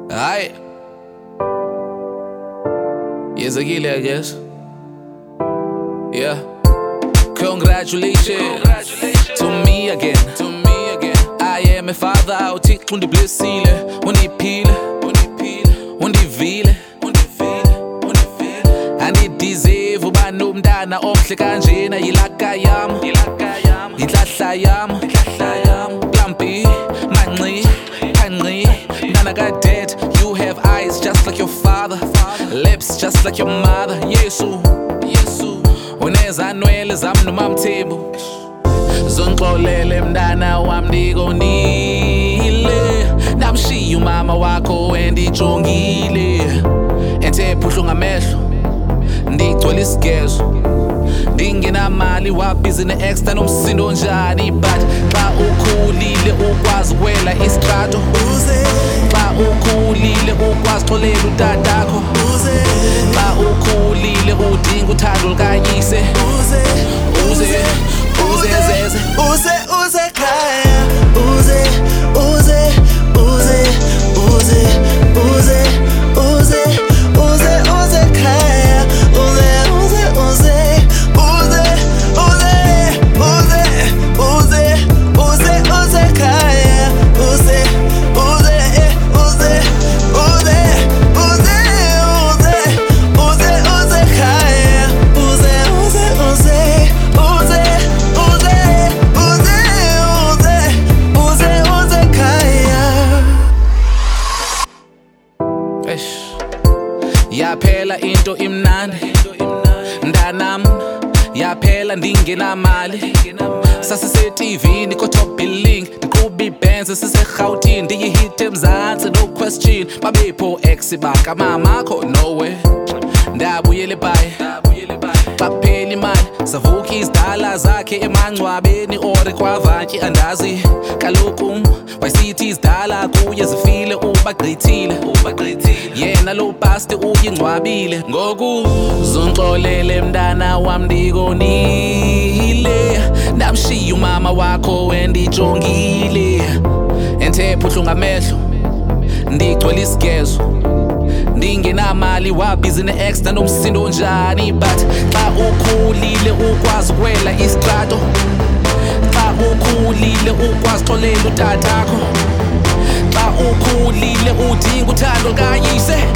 Aye. Yezekile, I guess. Yeah. Congratulations to me again. I am a father, uThixo undiblessile, undiphile, undivile. Andideserve uba nomntana omhle kanjena, yilaka yam, inhlahla yam, Plan B, manqi, phanqi, mntana kadad. You have eyes just like your father, lips just like your mother. Yesu, unezanwele zam nomamthembu, zongixolele mntana wam ndikonile. Ndamshiya umama wakho endijongile, enthe buhlungu amehlo, ndigcwele isigezo, ndingenamali wabhizi ne-extra nomsindo njani. But xa ukhulile ukwazi ukwela istrato, xa ukhulile ukwazi uxolela utatakho, xa ukhulile udinga uthando lukayise. Uze khaya, uze khaya, yaphela into imnandi ndanam, yaphela ndingenamali. Sasise-TVini ko-top billing, ndiqhuba iBenz siseRhawutini, ndiyihit eMzantsi no question. Babepho ex bakamamakho, no way, ndabuyela eBhayi. Xa kuphela imali savuka izidala zakhe emangcwabeni or kwavatyi andazi. Kaloku wayesithi izidala kuye zifile ubagqithile, yena lo bhasti uyingcwabile. Ngoku zongixolele mntana wam ndikonile, ndamshiya umama wakho endijongile, enthe buhlungu amehlo, ndigcwele isigezo, ndingenamali wabhizi ne-extra nomsindo njani. But xa ukhulile ukwazi ukwela istrato, xa ukhulile ukwazi uxolela utatakho, xa ukhulile udinga uthando lukayise.